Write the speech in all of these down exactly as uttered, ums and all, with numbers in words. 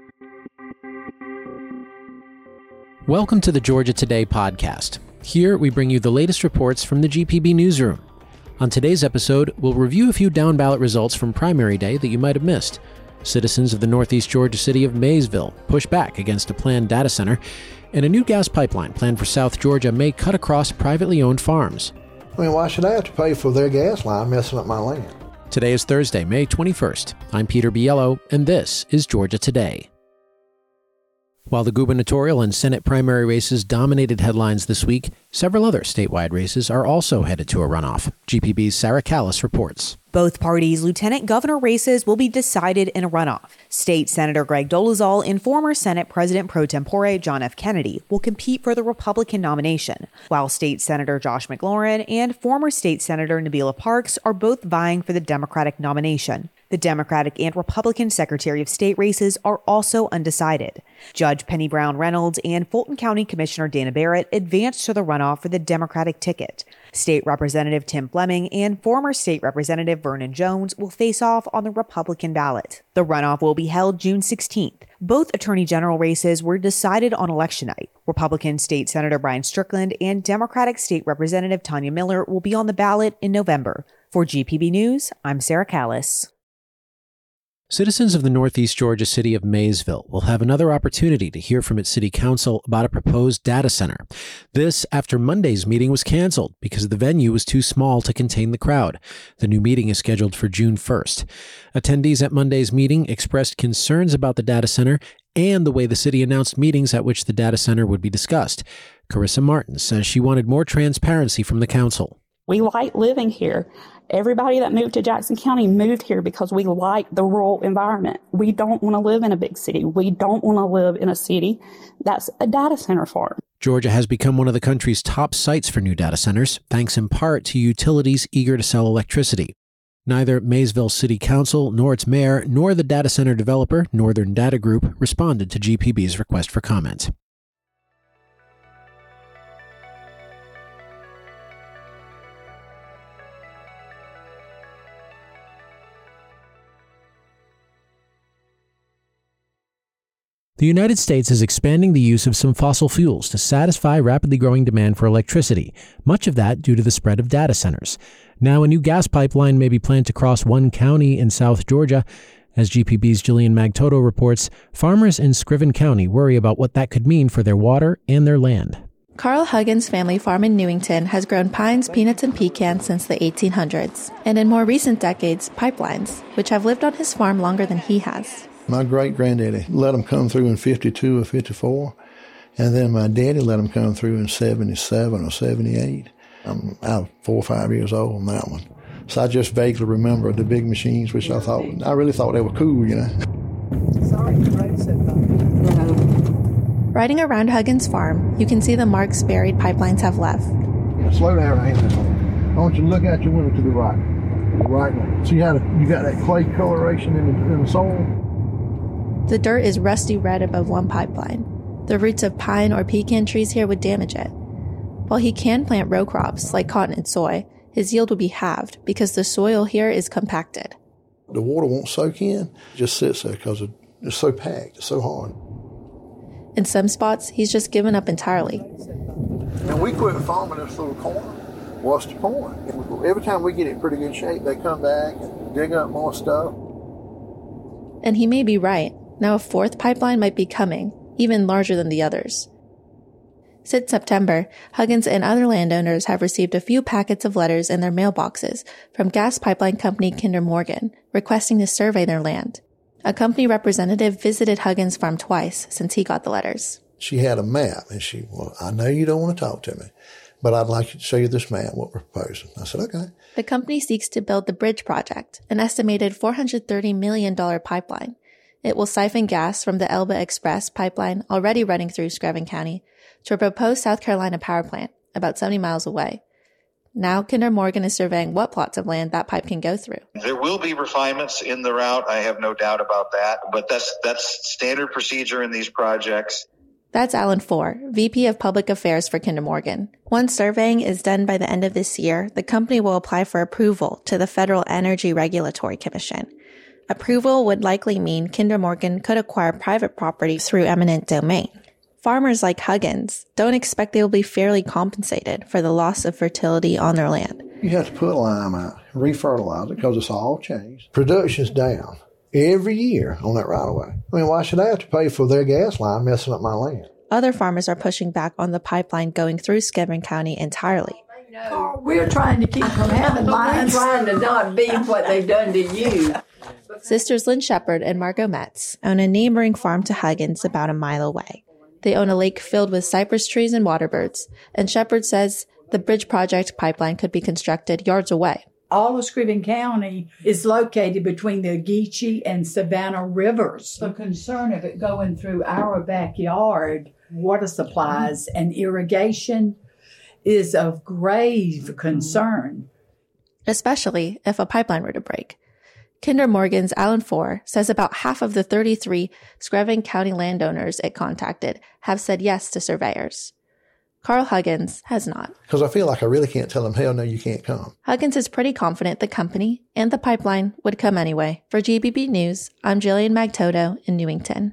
Welcome to the Georgia Today podcast. Here we bring you the latest reports from the G P B newsroom. On today's episode, we'll review a few down-ballot results from primary day that you might have missed. Citizens of the northeast Georgia city of Maysville push back against a planned data center, and a new gas pipeline planned for South Georgia may cut across privately owned farms. I mean, why should I have to pay for their gas line messing up my land? Today is Thursday, May twenty-first. I'm Peter Biello, and this is Georgia Today. While the gubernatorial and Senate primary races dominated headlines this week, several other statewide races are also headed to a runoff. G P B's Sarah Callis reports. Both parties' lieutenant governor races will be decided in a runoff. State Senator Greg Dolezal and former Senate President pro tempore John F. Kennedy will compete for the Republican nomination, while State Senator Josh McLaurin and former State Senator Nabila Parks are both vying for the Democratic nomination. The Democratic and Republican Secretary of State races are also undecided. Judge Penny Brown Reynolds and Fulton County Commissioner Dana Barrett advanced to the runoff for the Democratic ticket. State Representative Tim Fleming and former State Representative Vernon Jones will face off on the Republican ballot. The runoff will be held June sixteenth. Both Attorney General races were decided on election night. Republican State Senator Brian Strickland and Democratic State Representative Tanya Miller will be on the ballot in November. For G P B News, I'm Sarah Callis. Citizens of the northeast Georgia city of Maysville will have another opportunity to hear from its city council about a proposed data center. This after Monday's meeting was canceled because the venue was too small to contain the crowd. The new meeting is scheduled for June first. Attendees at Monday's meeting expressed concerns about the data center and the way the city announced meetings at which the data center would be discussed. Carissa Martin says she wanted more transparency from the council. We like living here. Everybody that moved to Jackson County moved here because we like the rural environment. We don't want to live in a big city. We don't want to live in a city that's a data center farm. Georgia has become one of the country's top sites for new data centers, thanks in part to utilities eager to sell electricity. Neither Maysville City Council, nor its mayor, nor the data center developer, Northern Data Group, responded to G P B's request for comment. The United States is expanding the use of some fossil fuels to satisfy rapidly growing demand for electricity, much of that due to the spread of data centers. Now, a new gas pipeline may be planned to cross one county in South Georgia. As G P B's Jillian Magtoto reports, farmers in Scriven County worry about what that could mean for their water and their land. Carl Huggins' family farm in Newington has grown pines, peanuts, and pecans since the eighteen hundreds, and in more recent decades, pipelines, which have lived on his farm longer than he has. My great-granddaddy let them come through in fifty-two or fifty-four, and then my daddy let them come through in seventy-seven or seventy-eight. I'm out four or five years old on that one. So I just vaguely remember the big machines, which I thought, I really thought they were cool, you know. Sorry, Riding around Huggins' farm, you can see the marks buried pipelines have left. Slow down, Amy. I want you to look out your window to the right. Right now. See how the, you got that clay coloration in the, in the soil? The dirt is rusty red above one pipeline. The roots of pine or pecan trees here would damage it. While he can plant row crops like cotton and soy, his yield would be halved because the soil here is compacted. The water won't soak in. It just sits there because it's so packed, it's so hard. In some spots, he's just given up entirely. And we quit farming this little corn. What's the point? Every time we get it in pretty good shape, they come back and dig up more stuff. And he may be right. Now a fourth pipeline might be coming, even larger than the others. Since September, Huggins and other landowners have received a few packets of letters in their mailboxes from gas pipeline company Kinder Morgan, requesting to survey their land. A company representative visited Huggins' farm twice since he got the letters. She had a map, and she, well, I know you don't want to talk to me, but I'd like to show you this map, what we're proposing. I said, okay. The company seeks to build the Bridge Project, an estimated four hundred thirty million dollars pipeline. It will siphon gas from the Elba Express pipeline already running through Scriven County to a proposed South Carolina power plant about seventy miles away. Now Kinder Morgan is surveying what plots of land that pipe can go through. There will be refinements in the route. I have no doubt about that. But that's that's standard procedure in these projects. That's Alan Four, V P of Public Affairs for Kinder Morgan. Once surveying is done by the end of this year, the company will apply for approval to the Federal Energy Regulatory Commission. Approval would likely mean Kinder Morgan could acquire private property through eminent domain. Farmers like Huggins don't expect they will be fairly compensated for the loss of fertility on their land. You have to put lime out, refertilize it because it's all changed. Production's down every year on that right of way. I mean, why should I have to pay for their gas line messing up my land? Other farmers are pushing back on the pipeline going through Skiven County entirely. Oh, we're trying to keep from having lines. We're trying to not be what they've done to you. Sisters Lynn Shepard and Margot Metz own a neighboring farm to Huggins about a mile away. They own a lake filled with cypress trees and waterbirds, and Shepard says the bridge project pipeline could be constructed yards away. All of Skiven County is located between the Geechee and Savannah rivers. The concern of it going through our backyard, water supplies and irrigation is of grave concern. Especially if a pipeline were to break. Kinder Morgan's Alan Four says about half of the thirty-three Skiven County landowners it contacted have said yes to surveyors. Carl Huggins has not. Because I feel like I really can't tell them, hell no, you can't come. Huggins is pretty confident the company and the pipeline would come anyway. For G B B News, I'm Jillian Magtoto in Newington.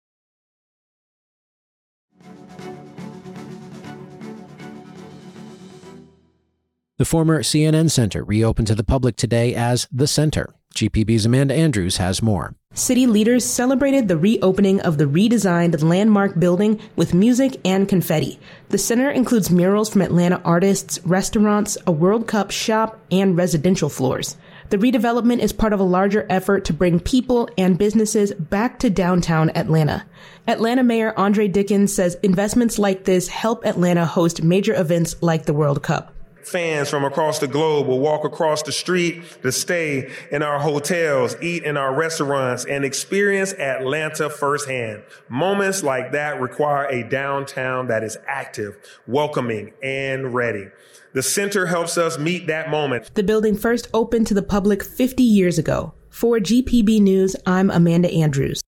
The former C N N Center reopened to the public today as The Center. G P B's Amanda Andrews has more. City leaders celebrated the reopening of the redesigned landmark building with music and confetti. The center includes murals from Atlanta artists, restaurants, a World Cup shop, and residential floors. The redevelopment is part of a larger effort to bring people and businesses back to downtown Atlanta. Atlanta Mayor Andre Dickens says investments like this help Atlanta host major events like the World Cup. Fans from across the globe will walk across the street to stay in our hotels, eat in our restaurants, and experience Atlanta firsthand. Moments like that require a downtown that is active, welcoming, and ready. The center helps us meet that moment. The building first opened to the public fifty years ago. For G P B News, I'm Amanda Andrews.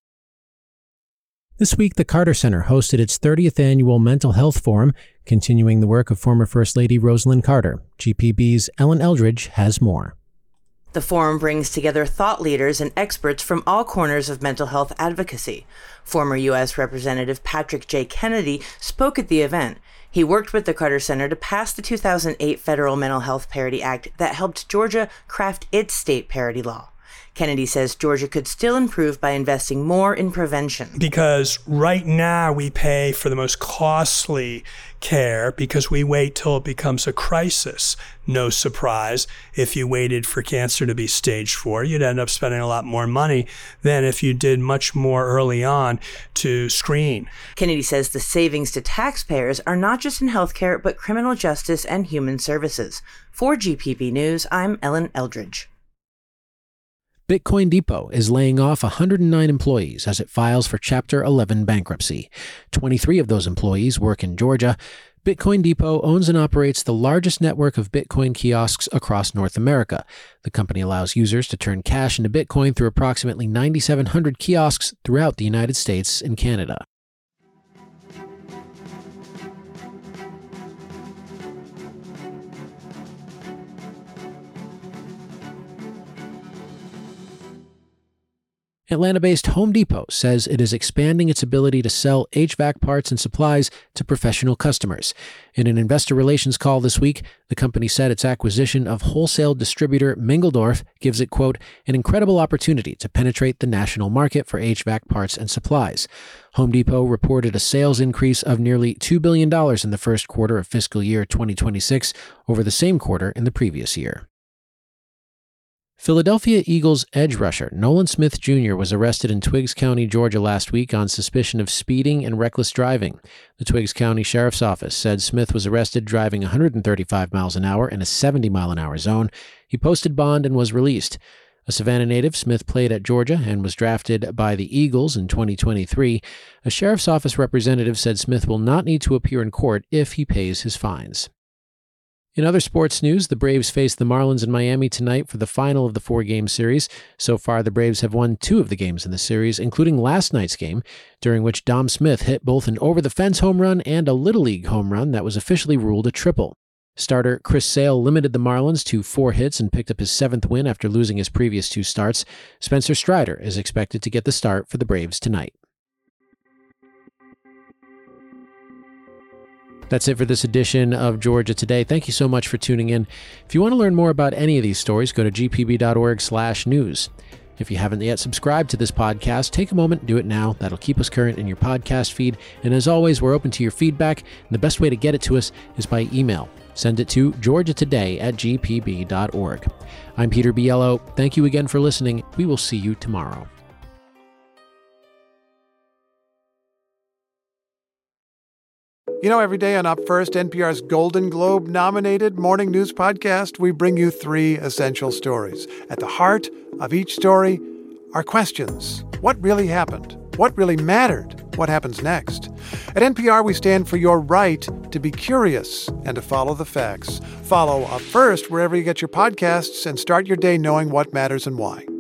This week, the Carter Center hosted its thirtieth annual Mental Health Forum, continuing the work of former First Lady Rosalynn Carter. G P B's Ellen Eldridge has more. The forum brings together thought leaders and experts from all corners of mental health advocacy. Former U S Representative Patrick J. Kennedy spoke at the event. He worked with the Carter Center to pass the two thousand eight Federal Mental Health Parity Act that helped Georgia craft its state parity law. Kennedy says Georgia could still improve by investing more in prevention. Because right now we pay for the most costly care because we wait till it becomes a crisis. No surprise, if you waited for cancer to be stage four, you'd end up spending a lot more money than if you did much more early on to screen. Kennedy says the savings to taxpayers are not just in healthcare, but criminal justice and human services. For G P B News, I'm Ellen Eldridge. Bitcoin Depot is laying off one hundred nine employees as it files for Chapter eleven bankruptcy. twenty-three of those employees work in Georgia. Bitcoin Depot owns and operates the largest network of Bitcoin kiosks across North America. The company allows users to turn cash into Bitcoin through approximately nine thousand seven hundred kiosks throughout the United States and Canada. Atlanta-based Home Depot says it is expanding its ability to sell H V A C parts and supplies to professional customers. In an investor relations call this week, the company said its acquisition of wholesale distributor Mingledorff gives it, quote, an incredible opportunity to penetrate the national market for H V A C parts and supplies. Home Depot reported a sales increase of nearly two billion dollars in the first quarter of fiscal year twenty twenty-six over the same quarter in the previous year. Philadelphia Eagles edge rusher Nolan Smith Junior was arrested in Twiggs County, Georgia last week on suspicion of speeding and reckless driving. The Twiggs County Sheriff's Office said Smith was arrested driving one hundred thirty-five miles an hour in a seventy mile an hour zone. He posted bond and was released. A Savannah native, Smith played at Georgia and was drafted by the Eagles in twenty twenty-three. A Sheriff's Office representative said Smith will not need to appear in court if he pays his fines. In other sports news, the Braves face the Marlins in Miami tonight for the final of the four-game series. So far, the Braves have won two of the games in the series, including last night's game, during which Dom Smith hit both an over-the-fence home run and a Little League home run that was officially ruled a triple. Starter Chris Sale limited the Marlins to four hits and picked up his seventh win after losing his previous two starts. Spencer Strider is expected to get the start for the Braves tonight. That's it for this edition of Georgia Today. Thank you so much for tuning in. If you want to learn more about any of these stories, go to g p b dot org slash news. If you haven't yet subscribed to this podcast, take a moment, do it now. That'll keep us current in your podcast feed. And as always, we're open to your feedback. And the best way to get it to us is by email. Send it to georgia today at g p b dot org. I'm Peter Biello. Thank you again for listening. We will see you tomorrow. You know, every day on Up First, N P R's Golden Globe-nominated morning news podcast, we bring you three essential stories. At the heart of each story are questions. What really happened? What really mattered? What happens next? At N P R, we stand for your right to be curious and to follow the facts. Follow Up First wherever you get your podcasts and start your day knowing what matters and why.